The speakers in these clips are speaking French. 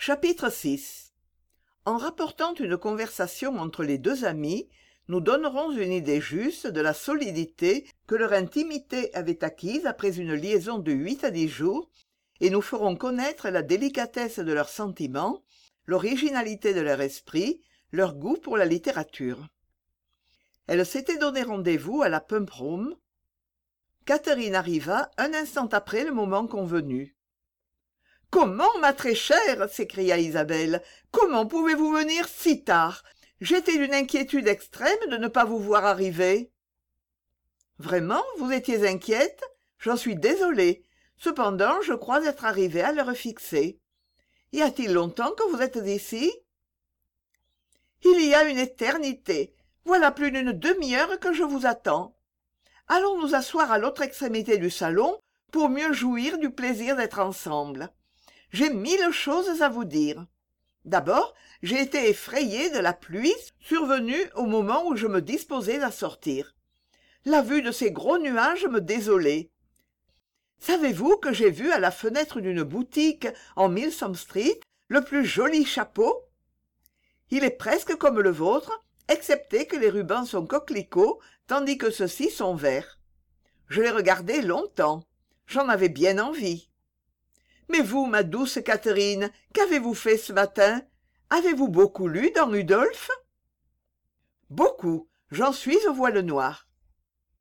Chapitre VI. En rapportant une conversation entre les deux amis, nous donnerons une idée juste de la solidité que leur intimité avait acquise après une liaison de 8 à 10 jours, et nous ferons connaître la délicatesse de leurs sentiments, l'originalité de leur esprit, leur goût pour la littérature. Elle s'était donné rendez-vous à la Pump Room. Catherine arriva un instant après le moment convenu. « Comment, ma très chère ?» s'écria Isabelle. « Comment pouvez-vous venir si tard ? J'étais d'une inquiétude extrême de ne pas vous voir arriver. »« Vraiment, vous étiez inquiète ? J'en suis désolée. Cependant, je crois être arrivée à l'heure fixée. Y a-t-il longtemps que vous êtes ici ? » ?»« Il y a une éternité. Voilà plus d'une demi-heure que je vous attends. Allons nous asseoir à l'autre extrémité du salon pour mieux jouir du plaisir d'être ensemble. J'ai 1000 choses à vous dire. D'abord, j'ai été effrayée de la pluie survenue au moment où je me disposais à sortir. La vue de ces gros nuages me désolait. Savez-vous que j'ai vu à la fenêtre d'une boutique en Milsom Street le plus joli chapeau ? Il est presque comme le vôtre, excepté que les rubans sont coquelicots, tandis que ceux-ci sont verts. Je l'ai regardé longtemps. J'en avais bien envie. Mais vous, ma douce Catherine, qu'avez-vous fait ce matin ? Avez-vous beaucoup lu dans Rudolphe ? Beaucoup. J'en suis au voile noir. Déjà ?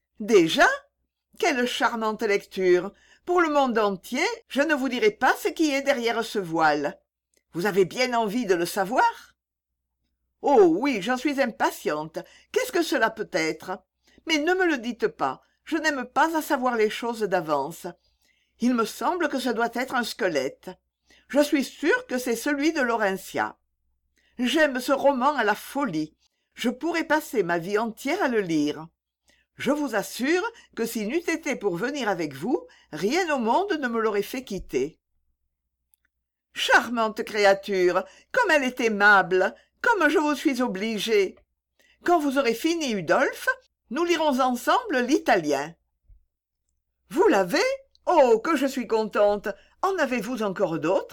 Quelle charmante lecture ! Pour le monde entier, je ne vous dirai pas ce qui est derrière ce voile. Vous avez bien envie de le savoir ? Oh oui, j'en suis impatiente. Qu'est-ce que cela peut être ? Mais ne me le dites pas. Je n'aime pas à savoir les choses d'avance. Il me semble que ce doit être un squelette. Je suis sûre que c'est celui de Laurentia. J'aime ce roman à la folie. Je pourrais passer ma vie entière à le lire. Je vous assure que s'il n'eût été pour venir avec vous, rien au monde ne me l'aurait fait quitter. Charmante créature, comme elle est aimable, comme je vous suis obligée. Quand vous aurez fini Udolphe, nous lirons ensemble l'italien. Vous l'avez ? Oh, que je suis contente. En avez-vous encore d'autres ?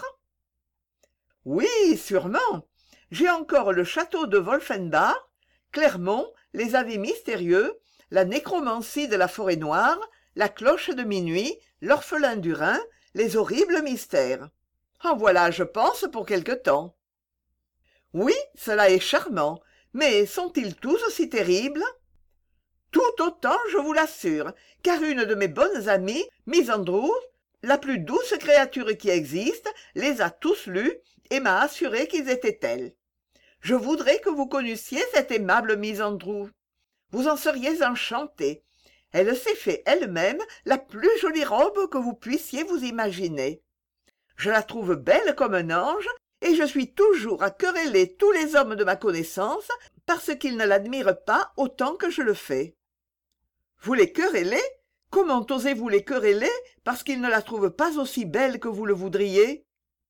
Oui, sûrement. J'ai encore le château de Wolfenbach, Clermont, les avis mystérieux, la nécromancie de la forêt noire, la cloche de minuit, l'orphelin du Rhin, les horribles mystères. En voilà, je pense, pour quelque temps. Oui, cela est charmant, mais sont-ils tous aussi terribles ? Tout autant, je vous l'assure, car une de mes bonnes amies, Miss Andrews, la plus douce créature qui existe, les a tous lus et m'a assuré qu'ils étaient tels. Je voudrais que vous connaissiez cette aimable Miss Andrews. Vous en seriez enchanté. Elle s'est fait elle-même la plus jolie robe que vous puissiez vous imaginer. Je la trouve belle comme un ange, et je suis toujours à quereller tous les hommes de ma connaissance parce qu'ils ne l'admirent pas autant que je le fais. Vous les querellez ? Comment osez-vous les quereller parce qu'ils ne la trouvent pas aussi belle que vous le voudriez ?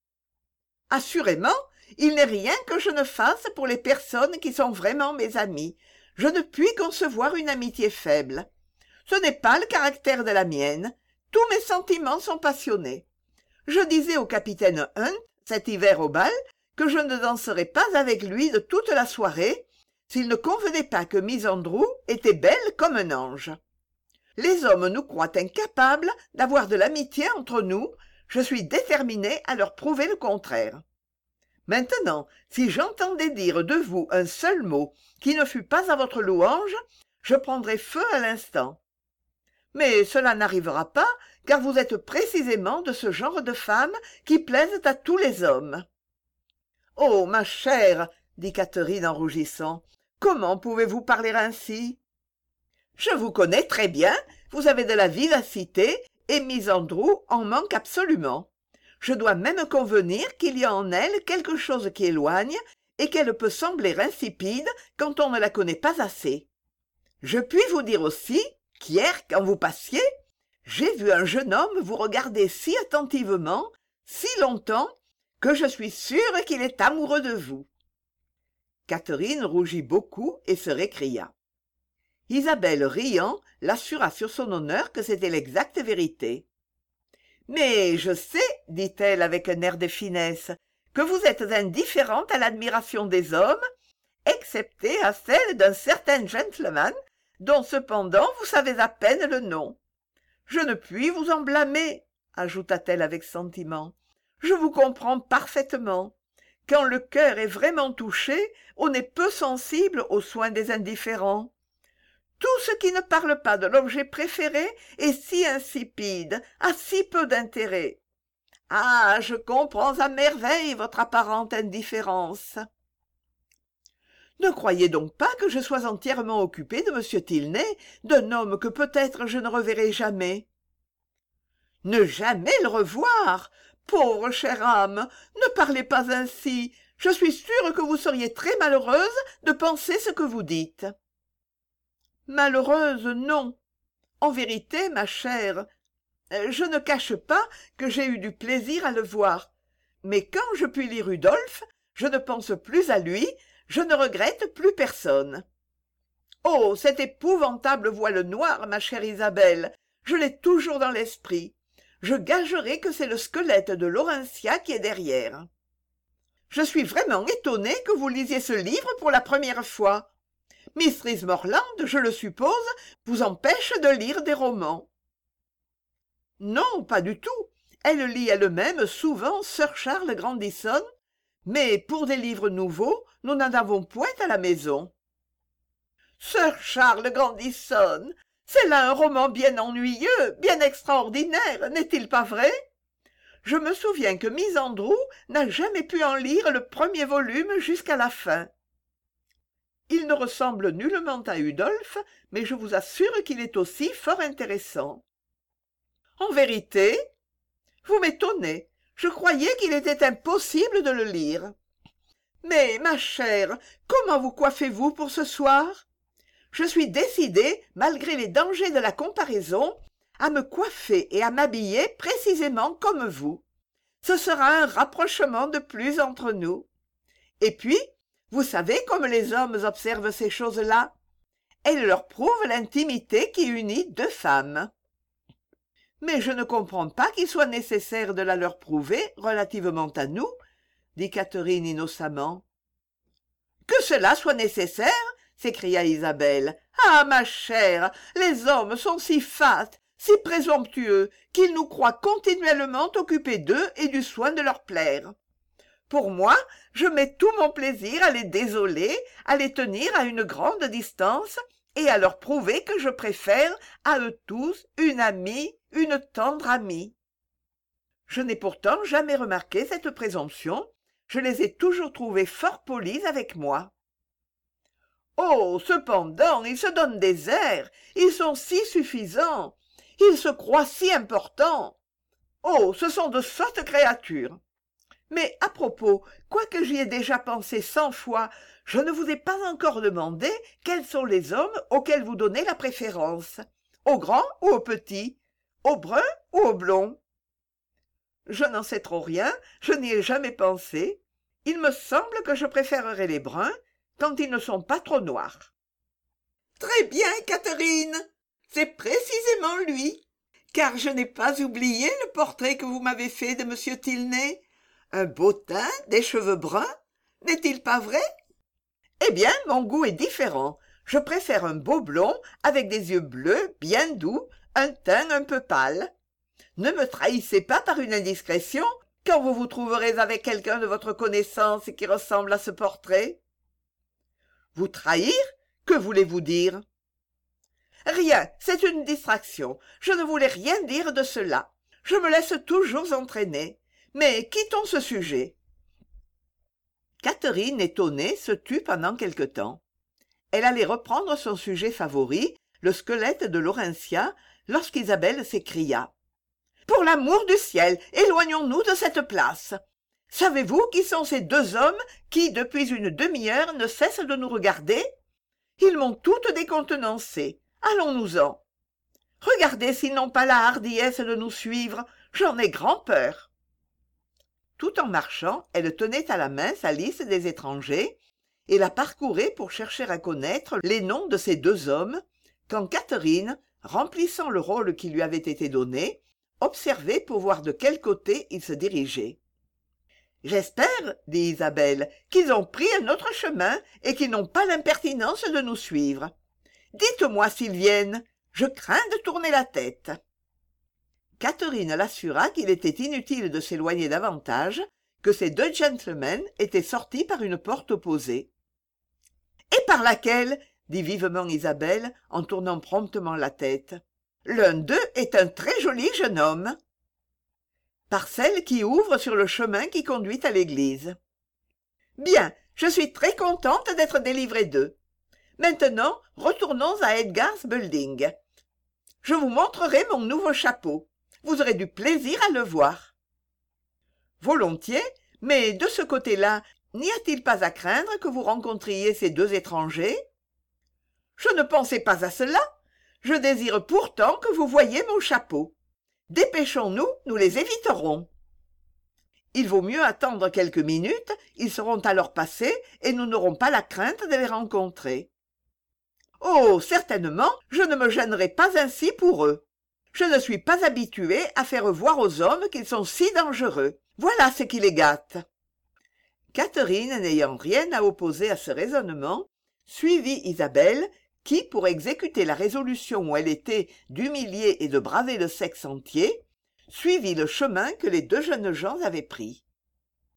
Assurément, il n'est rien que je ne fasse pour les personnes qui sont vraiment mes amies. Je ne puis concevoir une amitié faible. Ce n'est pas le caractère de la mienne. Tous mes sentiments sont passionnés. Je disais au capitaine Hunt, cet hiver au bal, que je ne danserais pas avec lui de toute la soirée s'il ne convenait pas que Miss Andrews était belle comme un ange. Les hommes nous croient incapables d'avoir de l'amitié entre nous. Je suis déterminée à leur prouver le contraire. Maintenant, si j'entendais dire de vous un seul mot qui ne fût pas à votre louange, je prendrais feu à l'instant. Mais cela n'arrivera pas, car vous êtes précisément de ce genre de femmes qui plaisent à tous les hommes. « Oh, ma chère, dit Catherine en rougissant, comment pouvez-vous parler ainsi ? Je vous connais très bien, vous avez de la vivacité, et Miss Andrews en manque absolument. Je dois même convenir qu'il y a en elle quelque chose qui éloigne et qu'elle peut sembler insipide quand on ne la connaît pas assez. Je puis vous dire aussi qu'hier, quand vous passiez, j'ai vu un jeune homme vous regarder si attentivement, si longtemps, que je suis sûre qu'il est amoureux de vous. » Catherine rougit beaucoup et se récria. Isabelle, riant, l'assura sur son honneur que c'était l'exacte vérité. « Mais je sais, dit-elle avec un air de finesse, que vous êtes indifférente à l'admiration des hommes, excepté à celle d'un certain gentleman, dont cependant vous savez à peine le nom. Je ne puis vous en blâmer, ajouta-t-elle avec sentiment. Je vous comprends parfaitement. Quand le cœur est vraiment touché, on est peu sensible aux soins des indifférents. Tout ce qui ne parle pas de l'objet préféré est si insipide, a si peu d'intérêt. Ah, je comprends à merveille votre apparente indifférence. Ne croyez donc pas que je sois entièrement occupée de M. Tilney, d'un homme que peut-être je ne reverrai jamais. Ne jamais le revoir! Pauvre chère âme, ne parlez pas ainsi. Je suis sûre que vous seriez très malheureuse de penser ce que vous dites. Malheureuse, non. En vérité, ma chère, je ne cache pas que j'ai eu du plaisir à le voir. Mais quand je puis lire Rudolphe, je ne pense plus à lui, je ne regrette plus personne. Oh, cette épouvantable voile noire, ma chère Isabelle, je l'ai toujours dans l'esprit. Je gagerais que c'est le squelette de Laurentia qui est derrière. Je suis vraiment étonnée que vous lisiez ce livre pour la première fois. Mistress Morland, je le suppose, vous empêche de lire des romans. Non, pas du tout. Elle lit elle-même souvent Sir Charles Grandison, mais pour des livres nouveaux, nous n'en avons point à la maison. Sir Charles Grandison, c'est là un roman bien ennuyeux, bien extraordinaire, n'est-il pas vrai? Je me souviens que Miss Andrew n'a jamais pu en lire le premier volume jusqu'à la fin. Il ne ressemble nullement à Udolphe, mais je vous assure qu'il est aussi fort intéressant. En vérité, vous m'étonnez. Je croyais qu'il était impossible de le lire. Mais, ma chère, comment vous coiffez-vous pour ce soir? Je suis décidée, malgré les dangers de la comparaison, à me coiffer et à m'habiller précisément comme vous. Ce sera un rapprochement de plus entre nous. Et puis, vous savez comme les hommes observent ces choses-là. Elles leur prouvent l'intimité qui unit deux femmes. Mais je ne comprends pas qu'il soit nécessaire de la leur prouver relativement à nous, dit Catherine innocemment. Que cela soit nécessaire? S'écria Isabelle. Ah, ma chère, les hommes sont si fats, si présomptueux, qu'ils nous croient continuellement occupés d'eux et du soin de leur plaire. Pour moi, je mets tout mon plaisir à les désoler, à les tenir à une grande distance et à leur prouver que je préfère à eux tous une amie, une tendre amie. Je n'ai pourtant jamais remarqué cette présomption, je les ai toujours trouvés fort polis avec moi. Oh, cependant, ils se donnent des airs, ils sont si suffisants, ils se croient si importants. Oh, ce sont de sottes créatures. Mais à propos, quoique j'y ai déjà pensé 100 fois, je ne vous ai pas encore demandé quels sont les hommes auxquels vous donnez la préférence, aux grands ou aux petits, aux bruns ou aux blonds. Je n'en sais trop rien, je n'y ai jamais pensé. Il me semble que je préférerais les bruns quand ils ne sont pas trop noirs. Très bien, Catherine, c'est précisément lui, car je n'ai pas oublié le portrait que vous m'avez fait de M. Tilney. Un beau teint, des cheveux bruns, n'est-il pas vrai? Eh bien, mon goût est différent. Je préfère un beau blond avec des yeux bleus, bien doux, un teint un peu pâle. Ne me trahissez pas par une indiscrétion quand vous vous trouverez avec quelqu'un de votre connaissance qui ressemble à ce portrait. Vous trahir? Que voulez-vous dire? Rien, c'est une distraction. Je ne voulais rien dire de cela. Je me laisse toujours entraîner. Mais quittons ce sujet. Catherine, étonnée, se tut pendant quelque temps. Elle allait reprendre son sujet favori, le squelette de Laurentia, lorsqu'Isabelle s'écria. « Pour l'amour du ciel, éloignons-nous de cette place. Savez-vous qui sont ces deux hommes qui, depuis une demi-heure, ne cessent de nous regarder? Ils m'ont toute décontenancée. Allons-nous-en. Regardez s'ils n'ont pas la hardiesse de nous suivre. J'en ai grand peur. » Tout en marchant, elle tenait à la main sa liste des étrangers et la parcourait pour chercher à connaître les noms de ces deux hommes, quand Catherine, remplissant le rôle qui lui avait été donné, observait pour voir de quel côté ils se dirigeaient. J'espère, dit Isabelle, qu'ils ont pris un autre chemin et qu'ils n'ont pas l'impertinence de nous suivre. Dites-moi s'ils viennent. Je crains de tourner la tête. Catherine l'assura qu'il était inutile de s'éloigner davantage, que ces deux gentlemen étaient sortis par une porte opposée. « Et par laquelle ?» dit vivement Isabelle, en tournant promptement la tête. « L'un d'eux est un très joli jeune homme. » « Par celle qui ouvre sur le chemin qui conduit à l'église. »« Bien, je suis très contente d'être délivrée d'eux. Maintenant, retournons à Edgar's Building. Je vous montrerai mon nouveau chapeau. Vous aurez du plaisir à le voir. » « Volontiers, mais de ce côté-là, n'y a-t-il pas à craindre que vous rencontriez ces deux étrangers ? » « Je ne pensais pas à cela. Je désire pourtant que vous voyiez mon chapeau. Dépêchons-nous, nous les éviterons. » « Il vaut mieux attendre quelques minutes, ils seront alors passés et nous n'aurons pas la crainte de les rencontrer. »« Oh, certainement, je ne me gênerai pas ainsi pour eux. Je ne suis pas habituée à faire voir aux hommes qu'ils sont si dangereux. Voilà ce qui les gâte. » Catherine, n'ayant rien à opposer à ce raisonnement, suivit Isabelle, qui, pour exécuter la résolution où elle était d'humilier et de braver le sexe entier, suivit le chemin que les deux jeunes gens avaient pris.